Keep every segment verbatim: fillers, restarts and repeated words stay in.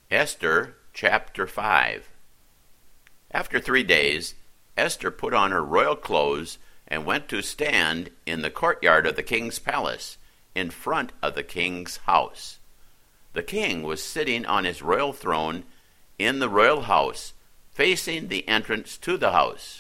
Esther chapter five. After three days, Esther put on her royal clothes and went to stand in the courtyard of the king's palace, in front of the king's house. The king was sitting on his royal throne in the royal house, facing the entrance to the house.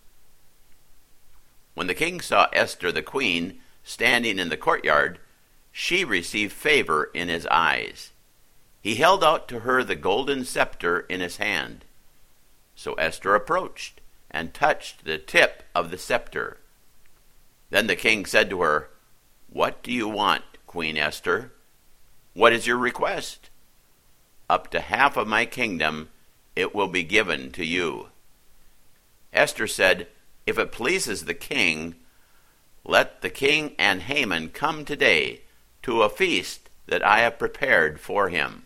When the king saw Esther the queen standing in the courtyard, she received favor in his eyes. He held out to her the golden scepter in his hand. So Esther approached and touched the tip of the scepter. Then the king said to her, "What do you want, Queen Esther? What is your request?" "Up to half of my kingdom it will be given to you." Esther said, "If it pleases the king, let the king and Haman come today to a feast that I have prepared for him."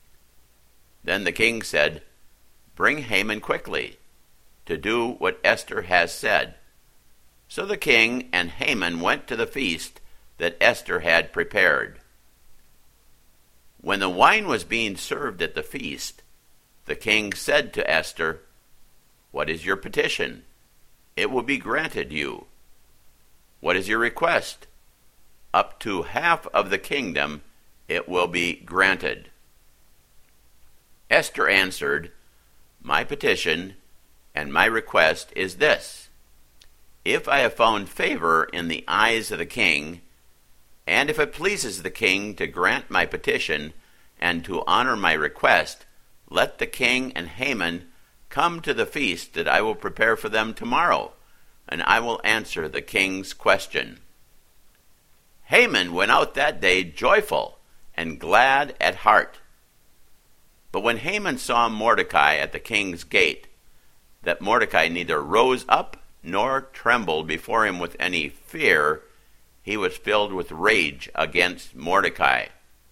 Then the king said, "Bring Haman quickly, to do what Esther has said." So the king and Haman went to the feast that Esther had prepared. When the wine was being served at the feast, the king said to Esther, "What is your petition? It will be granted you." "What is your request?" "Up to half of the kingdom it will be granted." Esther answered, "My petition and my request is this: if I have found favor in the eyes of the king, and if it pleases the king to grant my petition and to honor my request, let the king and Haman come to the feast that I will prepare for them tomorrow, and I will answer the king's question." Haman went out that day joyful and glad at heart. But when Haman saw Mordecai at the king's gate, that Mordecai neither rose up nor trembled before him with any fear, he was filled with rage against Mordecai.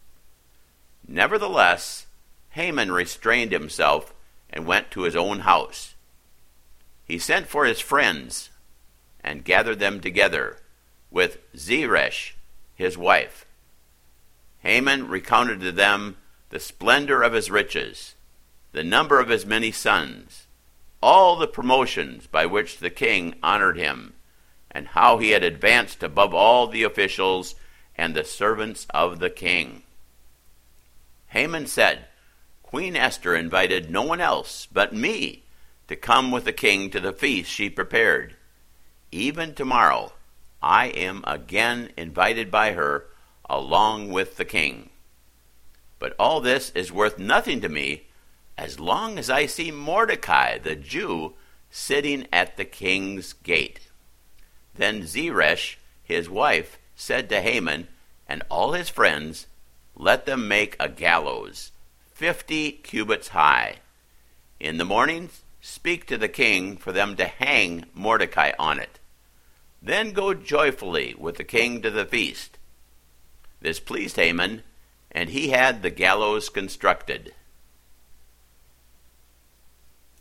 Nevertheless, Haman restrained himself and went to his own house. He sent for his friends and gathered them together with Zeresh, his wife. Haman recounted to them the splendor of his riches, the number of his many sons, all the promotions by which the king honored him, and how he had advanced above all the officials and the servants of the king. Haman said, "Queen Esther invited no one else but me to come with the king to the feast she prepared. Even tomorrow I am again invited by her along with the king. But all this is worth nothing to me as long as I see Mordecai the Jew sitting at the king's gate." Then Zeresh, his wife, said to Haman and all his friends, "Let them make a gallows, fifty cubits high. In the morning speak to the king for them to hang Mordecai on it. Then go joyfully with the king to the feast." This pleased Haman, and he had the gallows constructed.